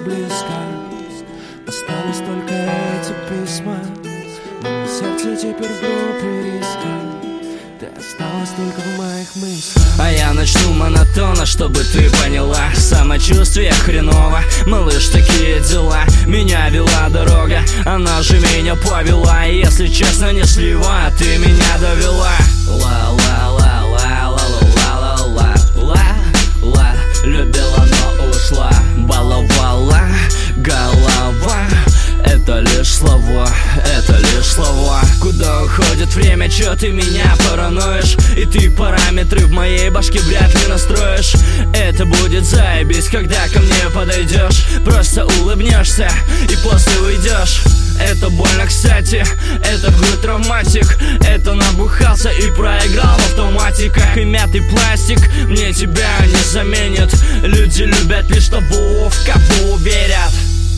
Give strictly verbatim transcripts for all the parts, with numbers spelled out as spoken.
близко. Остались только эти письма. Мое сердце теперь в группе риска. Ты осталась только в моих мыслях. А я начну монотонно, чтобы ты поняла. Самочувствие хреново, малыш, такие дела. Меня вела дорога, она же меня повела. И если честно, не слива, ты меня довела. Ла-ла-ла-ла-ла-ла-ла-ла-ла. Любила, но ушла, баловала голова. Это лишь слова, это лишь слова. Куда уходит время, чё ты меня параноишь? И ты параметры в моей башке вряд ли настроишь. Это будет заебись, когда ко мне подойдешь. Просто улыбнешься и после уйдешь. Это больно, кстати, это будет травматик. Это набухался и проиграл в автоматиках. И мятый пластик мне тебя не заменит. Люди любят лишь того, в кого верят.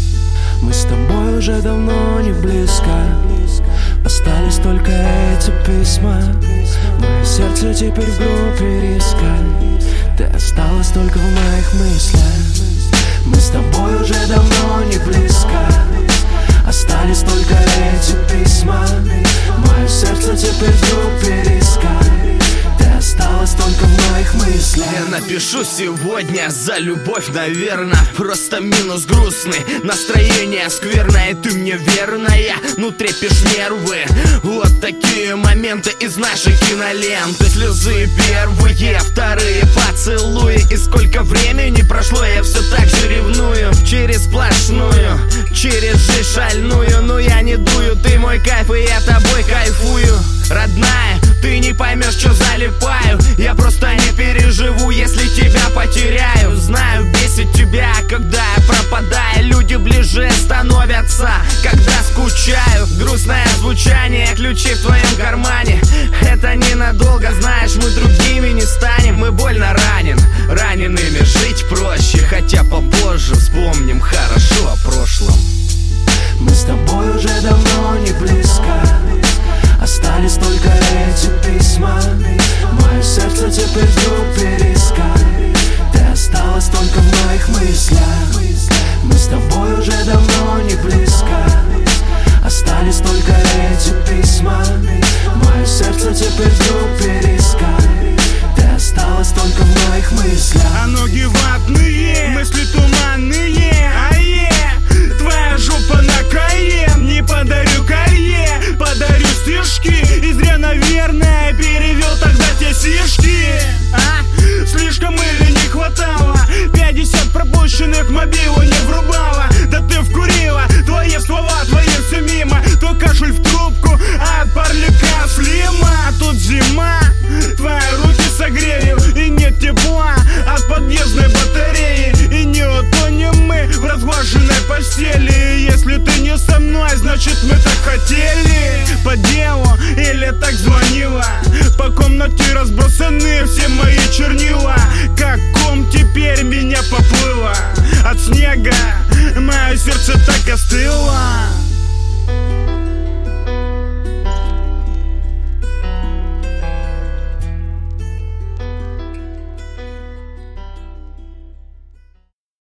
Мы с тобой уже давно не близко. Остались только эти письма. Мое сердце теперь в группе риска. Ты осталась только в моих мыслях. Мы с тобой уже давно не близко. Остались только эти письма. Мое сердце теперь в группе риска. Ты осталась только в моих мыслях. Я напишу сегодня за любовь, наверно. Просто минус грустный, настроение скверное. Ты мне верная, ну трепишь нервы. Вот такие моменты из нашей киноленты. Слезы первые, вторые поцелуи. И сколько времени прошло, я все так же ревную. Через сплошную, через жизнь шальную. Но я не дую, ты мой кайф, и я тобой кайфую. Родная, ты не поймешь, что залипаю. Я просто не переживу, если тебя потеряю. Знаю, бесит тебя, когда я пропадаю. Люди ближе становятся, когда скучаю. Грустное звучание, ключи в твоем кармане. Это ненадолго, знаешь, мы другими не станем. Мы больно ранен, ранеными жить проще. Хотя попозже вспомним хорошо о прошлом. Мы с тобой уже давно не близко. Остались только эти письма. Мое сердце теперь в группе риска. Ты осталась только в моих мыслях. Мы с тобой уже давно не близко. Остались только эти письма. Мое сердце теперь в группе риска. Ты осталась только в моих мыслях. А ноги ватные, мысли туманные. Ае, твоя жопа на каен. Не подарю колье, подарю стишки. И зря, наверное, перевел тогда те сишки. А? Слишком или не хватало пятьдесят пропущенных мобил.